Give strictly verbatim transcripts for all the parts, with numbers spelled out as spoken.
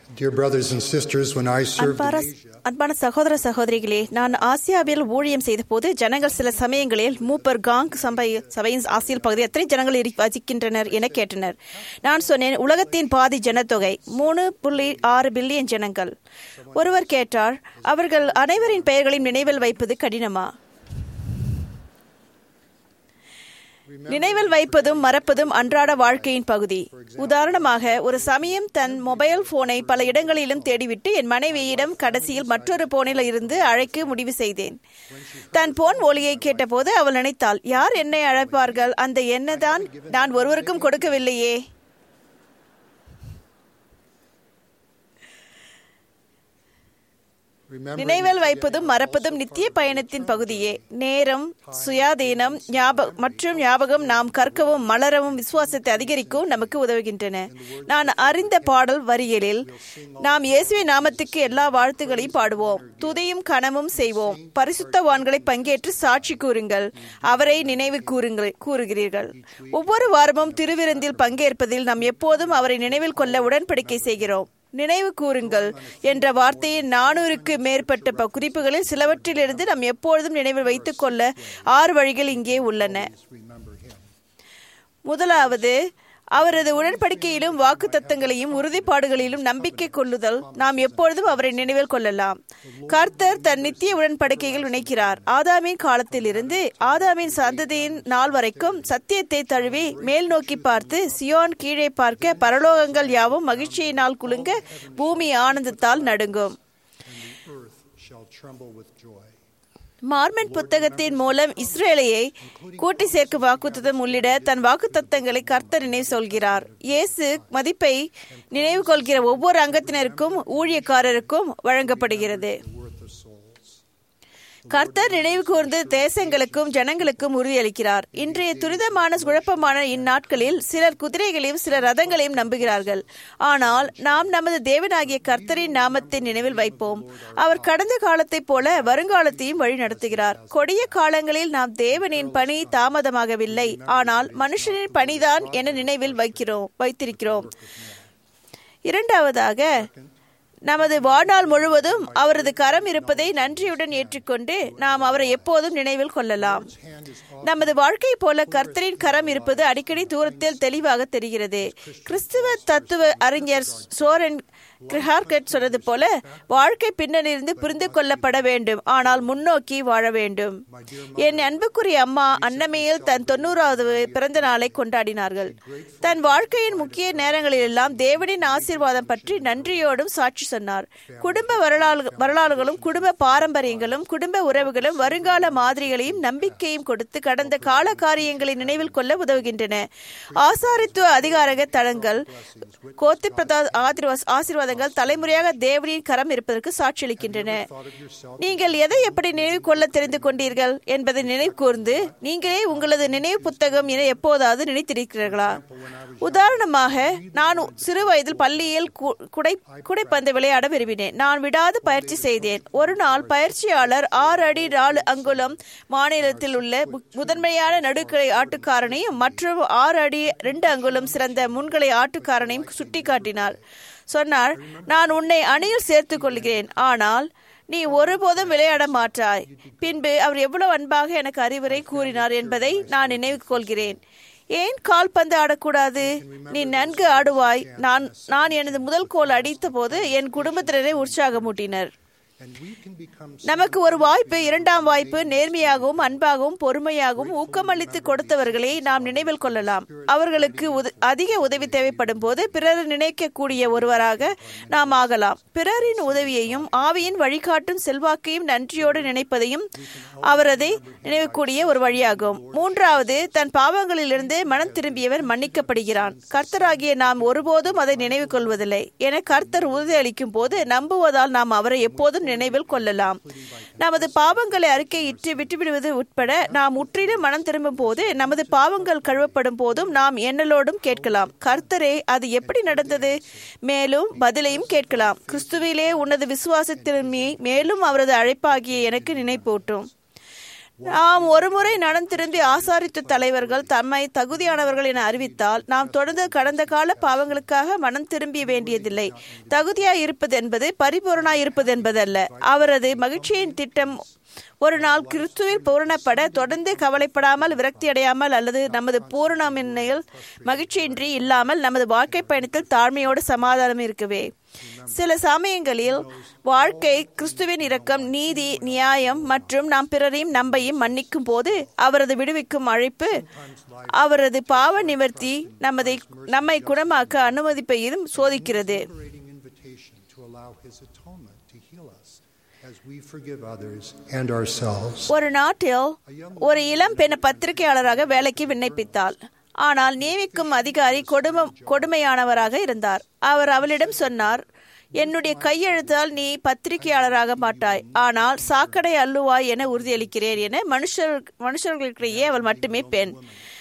Dear brothers and sisters, when I served in Asia, அன்பான சகோதர சகோதரிகளே, நான் ஆசியாவில் ஊழியம் செய்த போது ஜனங்கள் சில சமயங்களில் மூப்பர் காங் சபை சபையின் ஆசியல் பகுதி எத்தனை ஜனங்கள் வசிக்கின்றனர் என கேட்டனர். நான் சொன்னேன், உலகத்தின் பாதி ஜனத்தொகை மூணு புள்ளி ஆறு பில்லியன் ஜனங்கள். ஒருவர் கேட்டார், அவர்கள் அனைவரின் பெயர்களையும் நினைவில் வைப்பது கடினமா? நினைவில் வைப்பதும் மறப்பதும் அன்றாட வாழ்க்கையின் பகுதி. உதாரணமாக, ஒரு சமயம் தன் மொபைல் போனை பல இடங்களிலும் தேடிவிட்டு என் மனைவியிடம் கடைசியில் மற்றொரு போனில் இருந்து அழைக்க முடிவு செய்தேன். தன் போன் ஒலியை கேட்டபோது அவள் நினைத்தாள், யார் என்னை அழைப்பார்கள்? அந்த எண்ணதான் நான் ஒருவருக்கும் கொடுக்கவில்லையே. நினைவில் வைப்பதும் மறப்பதும் நித்திய பயணத்தின் பகுதியே. நேரம், சுயாதீனம் மற்றும் ஞாபகம் நாம் கற்கவும் மலரவும் விசுவாசத்தை அதிகரிக்கவும் நமக்கு உதவுகின்றன. நான் அறிந்த பாடல் வரிகளில், நாம் இயேசுவின் நாமத்துக்கு எல்லா வாழ்த்துகளையும் பாடுவோம், துதியும் கனமும் செய்வோம், பரிசுத்தவான்களை பங்கேற்று சாட்சி கூறுங்கள், அவரை நினைவு கூறுங்கள் கூறுகிறீர்கள். ஒவ்வொரு வாரமும் திருவிருந்தில் பங்கேற்பதில் நாம் எப்போதும் அவரை நினைவில் கொள்ள உடன்படிக்கை செய்கிறோம். நினைவு கூறுங்கள் என்ற வார்த்தையின் நானூறுக்கு மேற்பட்ட குறிப்புகளில் சிலவற்றிலிருந்து நாம் எப்பொழுதும் நினைவில் வைத்துக் கொள்ள ஆறு வழிகள் இங்கே உள்ளன. முதலாவது, அவரது உடன்படிக்கையிலும் வாக்கு தத்தங்களையும் உறுதிப்பாடுகளிலும் நம்பிக்கை கொள்ளுதல். நாம் எப்பொழுதும் அவரை நினைவில் கொள்ளலாம். கர்த்தர் தன் நித்திய உடன்படிக்கைகள் இணைக்கிறார். ஆதாமின் காலத்தில் இருந்து ஆதாமின் சந்ததியின் நாள் வரைக்கும் சத்தியத்தை தழுவி மேல் நோக்கி பார்த்து சியோன் கீழே பார்க்க பரலோகங்கள் யாவும் மகிழ்ச்சியினால் குலுங்க பூமி ஆனந்தத்தால் நடுங்கும். மார்மென் புத்தகத்தின் மூலம் இஸ்ரேலையை கூட்டி சேர்க்கும் வாக்குத்தத்தம் உள்ளிட தன் வாக்குத்தத்தங்களை கர்த்தர் நினைவு சொல்கிறார். இயேசு மதிப்பை நினைவு கொள்கிற ஒவ்வொரு அங்கத்தினருக்கும் ஊழியக்காரருக்கும் வழங்கப்படுகிறது. கர்த்தர் நினைவு கூர்ந்து தேசங்களுக்கும் ஜனங்களுக்கும் உறுதியளிக்கிறார். இன்றைய துரிதமான குழப்பமான இந்நாட்களில் சிலர் குதிரைகளையும் சிலர் ரதங்களையும் நம்புகிறார்கள். ஆனால் நாம் நமது தேவனாகிய கர்த்தரின் நாமத்தை நினைவில் வைப்போம். அவர் கடந்த காலத்தைப் போல வருங்காலத்தையும் வழி நடத்துகிறார். கொடிய காலங்களில் நாம் தேவனின் பணி தாமதமாகவில்லை, ஆனால் மனுஷனின் பணிதான் என நினைவில் வைக்கிறோம் வைத்திருக்கிறோம். இரண்டாவதாக, நமது வாழ்நாள் முழுவதும் அவரது கரம் இருப்பதை நன்றியுடன் ஏற்றுக்கொண்டு நாம் அவரை எப்போதும் நினைவில் கொள்ளலாம். நமது வாழ்க்கை போல கர்த்தரின் கரம் இருப்பது அடிக்கடி தூரத்தில் தெளிவாக தெரிகிறது. கிறிஸ்துவ தத்துவ அறிஞர் சோரன் கிரஹார்கட் சொன்னது போல, வாழ்க்கை பின்னணியிலிருந்து புரிந்து கொள்ளப்பட வேண்டும், ஆனால் முன்னோக்கி வாழ வேண்டும். என் அன்புக்குரிய அம்மா அன்னமையில் தன் தொண்ணூறாவது பிறந்த நாளை கொண்டாடினார்கள். தன் வாழ்க்கையின் முக்கிய நேரங்களிலெல்லாம் தேவனின் ஆசீர்வாதம் பற்றி நன்றியோடும் சாட்சி சொன்னார். குடும்ப வரலாறு வரலாறுகளும் குடும்ப பாரம்பரியங்களும் குடும்ப உறவுகளும் வருங்கால மாதிரிகளையும் நம்பிக்கையும் கொடுத்து கடந்த கால காரியங்களை நினைவில் கொள்ள உதவுகின்றன. ஆசாரித்துவ அதிகாரக தளங்கள் கோத்தி பிரதா ஆசீர்வாத தலைமுறையாக தேவனின் கரம் இருப்பதற்கு சாட்சியளிக்கின்றன. நீங்கள் எதை எப்படி நினைவு கொள்ள தெரிந்து கொண்டீர்கள் என்பதை நினைவு கூர்ந்து நீங்களே உங்களது நினைவு புத்தகம் என எப்போதாவது நினைத்திருக்கிறீர்களா? உதாரணமாக, நான் சிறு வயதில் பள்ளியில் குடை குடைப்பந்து விளையாட விரும்பினேன். நான் விடாது பயிற்சி செய்தேன். ஒரு நாள் பயிற்சியாளர் ஆறு அடி நாலு அங்குலம் மாநிலத்தில் உள்ள முதன்மையான நடுக்கலை ஆட்டுக்காரனையும் மற்றும் ஆறு அடி ரெண்டு அங்குலம் சிறந்த முன்களை ஆட்டுக்காரனையும் சுட்டிக்காட்டினார். சொன்னார், நான் உன்னை அணியில் சேர்த்துக் கொள்கிறேன், ஆனால் நீ ஒருபோதும் விளையாட மாட்டாய். பின்பு அவர் எவ்வளவு அன்பாக எனக்கு அறிவுரை கூறினார் என்பதை நான் நினைவு கொள்கிறேன். ஏன் கால்பந்து ஆடக்கூடாது? நீ நன்கு ஆடுவாய். நான் நான் எனது முதல் கோல் அடித்த போது என் குடும்பத்தினரை உற்சாகமூட்டினர். நமக்கு ஒரு வாய்ப்பு, இரண்டாம் வாய்ப்பு, நேர்மையாகவும் அன்பாகவும் பொறுமையாகவும் ஊக்கமளித்து கொடுத்தவர்களை நாம் நினைவில் கொள்ளலாம். அவர்களுக்கு அதிக உதவி தேவைப்படும் போது பிறர் நினைக்கக்கூடிய ஒருவராக நாம் ஆகலாம். பிறரின் உதவியையும் ஆவியின் வழிகாட்டும் செல்வாக்கையும் நன்றியோடு நினைப்பதையும் அவரதை நினைவுக்கூடிய ஒரு வழியாகும். மூன்றாவது, தன் பாவங்களிலிருந்து மனம் திரும்பியவர் மன்னிக்கப்படுகிறான். கர்த்தராகிய நாம் ஒருபோதும் அதை நினைவு கொள்வதில்லை என கர்த்தர் உறுதியளிக்கும் போது நம்புவதால் நாம் அவரை எப்போதும் நினைவில் கொள்ளலாம். நமது பாவங்களை அறிக்கையிட்டு விட்டுவிடுவது உட்பட நாம் முற்றிலும் மனம் திரும்பும் போது நமது பாவங்கள் கழுவப்படும் போதும் நாம் எண்ணலோடும் கேட்கலாம், கர்த்தரே, அது எப்படி நடந்தது? மேலும் பதிலையும் கேட்கலாம், கிறிஸ்துவிலே உனது விசுவாசத்தின்மையை மேலும் அவரது அழைப்பாகிய எனக்கு நினைப்பூட்டும். நாம் ஒருமுறை நடம் திரும்பி ஆசாரித்து தலைவர்கள் தம்மை தகுதியானவர்கள் என அறிவித்தால் நாம் தொடர்ந்து கடந்த கால பாவங்களுக்காக மனம் திரும்பிய வேண்டியதில்லை. தகுதியாய் இருப்பது என்பது பரிபூரணாய் இருப்பது என்பதல்ல. அவரது மகிழ்ச்சியின் திட்டம் ஒரு நாள் கிறிஸ்துவில் பூரணப்பட தொடர்ந்து கவலைப்படாமல் விரக்தி அடையாமல் அல்லது நமது பூரணமின்மையில் மகிழ்ச்சியின்றி இல்லாமல் நமது வாழ்க்கை பயணத்தில் தாழ்மையோடு சமாதானம் இருக்கவே. சில சமயங்களில் வாழ்க்கை கிறிஸ்துவின் இரக்கம், நீதி, நியாயம் மற்றும் நாம் பிறரையும் நம்பையும் மன்னிக்கும் போது அவரது விடுவிக்கும் அழைப்பு, அவரது பாவ நிவர்த்தி நமதை நம்மை குணமாக்க அனுமதிப்பையும் சோதிக்கிறது. ஒரு நாட்டில் ஒரு இளம் பெண் பத்திரிகையாளராக வேலைக்கு விண்ணப்பித்தாள். ஆனால் நியமிக்கும் அதிகாரி கொடுமை கொடுமையானவராக இருந்தார். அவர் அவளிடம் சொன்னார், என்னுடைய கையெழுத்தால் நீ பத்திரிகையாளராக மாட்டாய், ஆனால் சாக்கடை அள்ளுவாய் என உறுதியளிக்கிறேன் என. மனுஷர் மனுஷர்களுக்கிடையே அவள் மட்டுமே பெண்.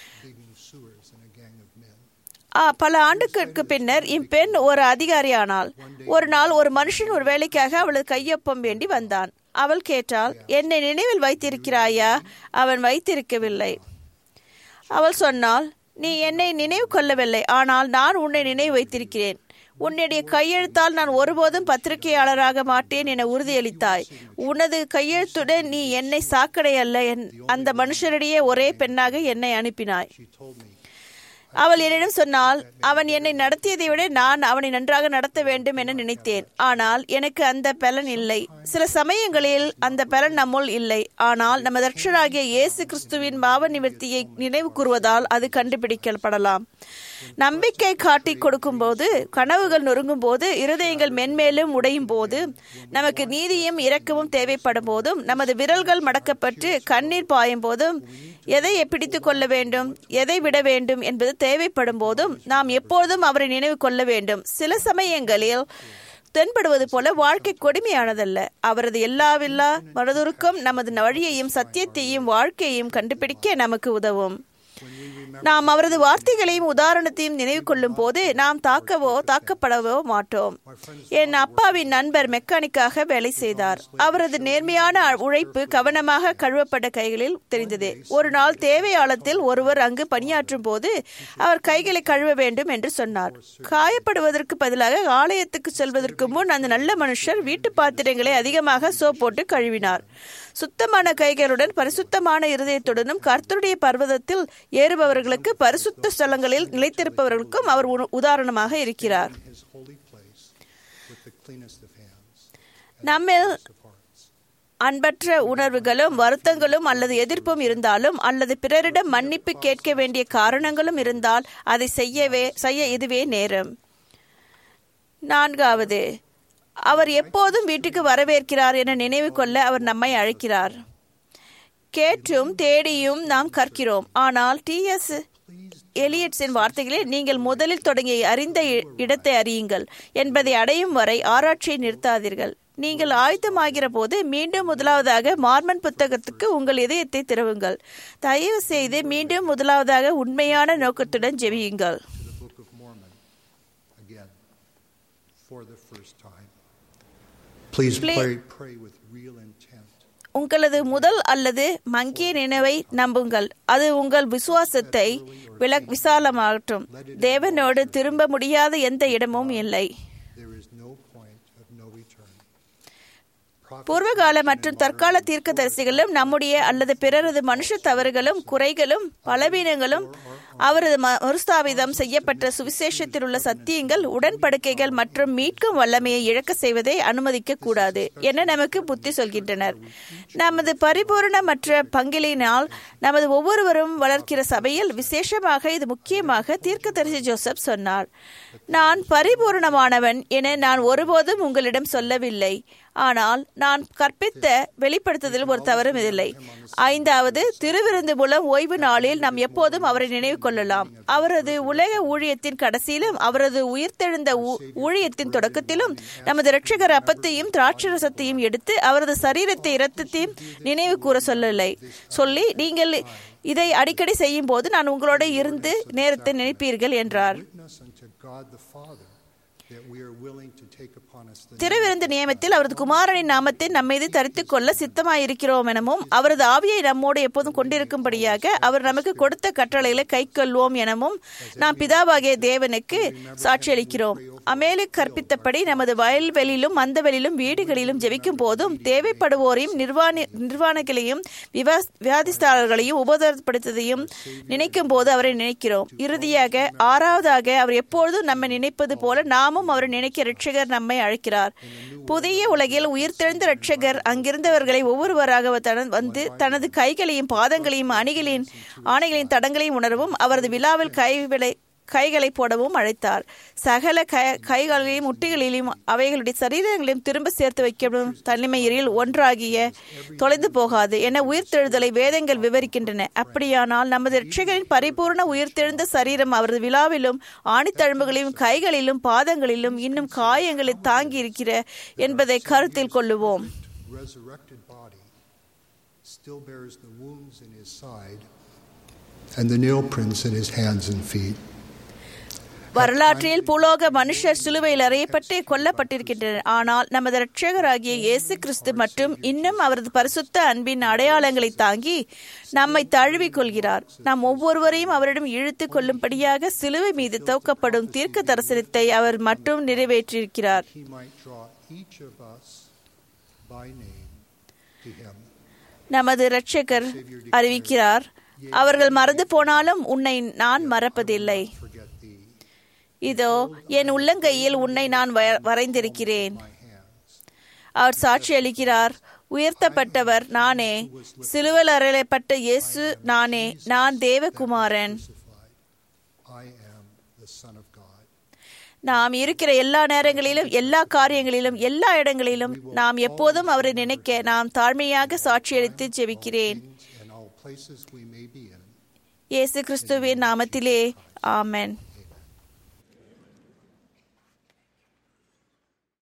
பல ஆண்டுகளுக்கு பின்னர் இப்பெண் ஒரு அதிகாரியானாள். ஒரு நாள் ஒரு மனுஷன் ஒரு வேலைக்காக அவளது கையொப்பம் வேண்டி வந்தான். அவள் கேட்டாள், என்னை நினைவில் வைத்திருக்கிறாயா? அவன் வைத்திருக்கவில்லை. அவள் சொன்னாள், நீ என்னை நினைவு கொள்ளவில்லை, ஆனால் நான் உன்னை நினைவு வைத்திருக்கிறேன். உன்னுடைய கையெழுத்தால் நான் ஒருபோதும் பத்திரிகையாளராக மாட்டேன் என உறுதியளித்தாய். உனது கையெழுத்துடன் நீ என்னை சாக்கடை அல்ல, அந்த மனுஷரிடையே ஒரே பெண்ணாக என்னை அனுப்பினாய். அவள் என்னிடம் சொன்னால், அவன் என்னை நடத்தியதை விட நான் அவனை நன்றாக நடத்த வேண்டும் என நினைத்தேன். ஆனால் எனக்கு அந்த பலன் இல்லை. சில சமயங்களில் அந்த பலன் நம்முள் இல்லை. ஆனால் நமது ரட்சகராகிய இயேசு கிறிஸ்துவின் பாவ நிவர்த்தியை நினைவு கூறுவதால் அது கண்டுபிடிக்கப்படலாம். நம்பிக்கை காட்டி கொடுக்கும் போது, கனவுகள் நொறுங்கும் போது, இருதயங்கள் மென்மேலும் உடையும் போது, நமக்கு நீதியும் இரக்கமும் தேவைப்படும் போதும், நமது விரல்கள் மடக்கப்பட்டு கண்ணீர் பாயும் போதும், எதை பிடித்து கொள்ள வேண்டும், எதை விட வேண்டும் என்பது தேவைப்படும் போதும் நாம் எப்போதும் அவரை நினைவு கொள்ள வேண்டும். சில சமயங்களில் தென்படுவது போல வாழ்க்கை கொடுமையானதல்ல. அவரது எல்லாவில்லா மனதுருக்கம் நமது வழியையும் சத்தியத்தையும் வாழ்க்கையையும் கண்டுபிடிக்க நமக்கு உதவும். நாம் அவரது வார்த்தைகளையும் உதாரணத்தையும் நினைவு கொள்ளும் போது நாம் தாக்கவோ தாக்கப்படவோ மாட்டோம். என் அப்பாவின் நண்பர் மெக்கானிக்காக வேலை செய்தார். அவரது நேர்மையான உழைப்பு கவனமாக கழுவப்பட்ட கைகளில் தெரிந்தது. ஒரு நாள் தேவையாளத்தில் ஒருவர் அங்கு பணியாற்றும் போது அவர் கைகளை கழுவ வேண்டும் என்று சொன்னார். காயப்படுவதற்கு பதிலாக ஆலயத்துக்கு செல்வதற்கு முன் அந்த நல்ல மனுஷர் வீட்டு பாத்திரங்களை அதிகமாக சோப் போட்டு கழுவினார். சுத்தமான கைகளுடன் பரிசுத்தமான இருதயத்துடனும் கர்த்தருடைய பர்வதத்தில் ஏறுபவர்களுக்கு பரிசுத்த ஸ்தலங்களில் நிலைத்திருப்பவர்களுக்கும் அவர் உதாரணமாக இருக்கிறார். நம்மில் அன்பற்ற உணர்வுகளும் வருத்தங்களும் அல்லது எதிர்ப்பும் இருந்தாலும் அல்லது பிறரிடம் மன்னிப்பு கேட்க வேண்டிய காரணங்களும் இருந்தால் அதை செய்யவே செய்ய இதுவே நேரம். நான்காவது, அவர் எப்போதும் வீட்டுக்கு வரவேற்கிறார் என நினைவு கொள்ள அவர் நம்மை அழைக்கிறார். கேட்டும் தேடியும் நாம் கற்கிறோம். ஆனால் டி எஸ் எலியட்ஸின் வார்த்தைகளில், நீங்கள் முதலில் தொடங்கி அறிந்த இடத்தை அறியுங்கள் என்பதை அடையும் வரை ஆராய்ச்சியை நிறுத்தாதீர்கள். நீங்கள் ஆயத்தமாகிற போது மீண்டும் முதலாவதாக மார்மன் புத்தகத்துக்கு உங்கள் இதயத்தை திறவுங்கள். தயவு செய்து மீண்டும் முதலாவதாக உண்மையான நோக்கத்துடன் ஜெபியுங்கள். உங்களது முதல் அல்லது மங்கிய நினைவை நம்புங்கள். அது உங்கள் விசுவாசத்தை வில விசாலமாகட்டும். தேவனோடு திரும்ப முடியாத எந்த இடமும் இல்லை. பூர்வகால மற்றும் தற்கால தீர்க்கதரிசிகளும் நம்முடைய அல்லது பிறரது மனுஷ தவறுகளும் குறைகளும் பலவீனங்களும் அவரது மறுஸ்தாபிதம் செய்யப்பட்ட சுவிசேஷத்தில் உள்ள சத்தியங்கள், உடன்படிக்கைகள் மற்றும் மீட்கும் வல்லமையை இழக்க செய்வதை அனுமதிக்க கூடாது என நமக்கு புத்தி சொல்கின்றனர். நமது பரிபூரணமற்ற பங்கிலினால் நமது ஒவ்வொருவரும் வளர்க்கிற சபையில் விசேஷமாக இது முக்கியமாக தீர்க்கதரிசி ஜோசப் சொன்னார். நான் பரிபூரணமானவன் என நான் ஒருபோதும் உங்களிடம் சொல்லவில்லை, ஆனால் நான் கற்பித்த வெளிப்படுத்துதல் ஒரு தவறும் இல்லை. ஐந்தாவது, திருவிருந்து மூலம் ஓய்வு நாளில் நாம் எப்போதும் அவரை நினைவு கொள்ளலாம். அவரது உலக ஊழியத்தின் கடைசியிலும் அவரது உயிர்த்தெழுந்த ஊழியத்தின் தொடக்கத்திலும் நமது இரட்சகர் அப்பத்தையும் திராட்சரசத்தையும் எடுத்து அவரது சரீரத்தை இரத்தத்தையும் நினைவு கூற சொல்லலை சொல்லி, நீங்கள் இதை அடிக்கடி செய்யும் போது நான் உங்களோட இருந்து நேரத்தை நினைப்பீர்கள் என்றார். திருவிருந்து நியமத்தில் அவரது குமாரனின் நாமத்தை நம்மீது தரித்துக் கொள்ள சித்தமாயிருக்கிறோம் எனவும் அவரது ஆவியை நம்மோடு எப்போதும் கொண்டிருக்கும்படியாக அவர் நமக்கு கொடுத்த கட்டளைகளை கை கொள்வோம் எனவும் நாம் பிதாவாகிய தேவனுக்கு சாட்சியளிக்கிறோம். அமேலிக் கற்பித்தபடி நமது வயல்வெளியிலும் மந்தவெளியிலும் வீடுகளிலும் ஜெபிக்கும் போதும் தேவைப்படுவோரையும் நிர்வாணி நிர்வாணிகளையும் வியாதிஸ்தாரர்களையும் உபதப்படுத்ததையும் நினைக்கும் போது அவரை நினைக்கிறோம். இறுதியாக ஆறாவதாக அவர் எப்பொழுதும் நம்மை நினைப்பது போல நாமும் அவரை நினைக்க இரட்சகர் நம்மை அழைக்கிறார். புதிய உலகில் உயிர்த்தெழுந்த இரட்சகர் அங்கிருந்தவர்களை ஒவ்வொருவராக வந்து தனது கைகளையும் பாதங்களையும் அணிகளின் ஆணைகளின் தடங்களையும் உணரவும் அவரது விழாவில் கைவிளை கைகளை போடவும் அழைத்தார். சகல கை கைகளையும் முட்டிகளிலும் அவைகளுடைய சரீரங்களையும் திரும்ப சேர்த்து வைக்கப்படும் தனிமையில் ஒன்றாகிய தொலைந்து போகாது என உயிர்த்தெழுதலை வேதங்கள் விவரிக்கின்றன. அப்படியானால் நமது இரட்சகரின் பரிபூர்ண உயிர்த்தெழுந்த சரீரம் அவரது விழாவிலும் ஆணித்தழும்புகளிலும் கைகளிலும் பாதங்களிலும் இன்னும் காயங்களை தாங்கி இருக்கிற என்பதை கருத்தில் கொள்ளுவோம். And the nail prints in his hands and feet. வரலாற்றில் பூலோக மனுஷர் சிலுவையில் அறையப்பட்டு கொல்லப்பட்டிருக்கின்றனர். ஆனால் நமது இரட்சகராகிய இயேசு கிறிஸ்து மற்றும் இன்னும் அவரது பரிசுத்த அன்பின் அடையாளங்களை தாங்கி நம்மை தழுவிக் கொள்கிறார். நாம் ஒவ்வொருவரையும் அவரிடம் இழுத்து கொள்ளும்படியாக சிலுவை மீது துவக்கப்படும் தீர்க்க தரிசனத்தை அவர் மட்டும் நிறைவேற்றியிருக்கிறார். நமது இரட்சகர் அறிவிக்கிறார், அவர்கள் மறந்து போனாலும் உன்னை நான் மறப்பதில்லை. இதோ என் உள்ளங்கையில் உன்னை நான் வரைந்திருக்கிறேன். அவர் சாட்சி அளிக்கிறார், உயர்த்தப்பட்டவர் நானே, சிலுவையில் அறையப்பட்ட இயேசு நானே, நான் தேவகுமாரன். நாம் இருக்கிற எல்லா நேரங்களிலும் எல்லா காரியங்களிலும் எல்லா இடங்களிலும் நாம் எப்போதும் அவரை நினைக்க நாம் தாழ்மையாக சாட்சியளித்து ஜெபிக்கிறேன். இயேசு கிறிஸ்துவின் நாமத்திலே ஆமென்.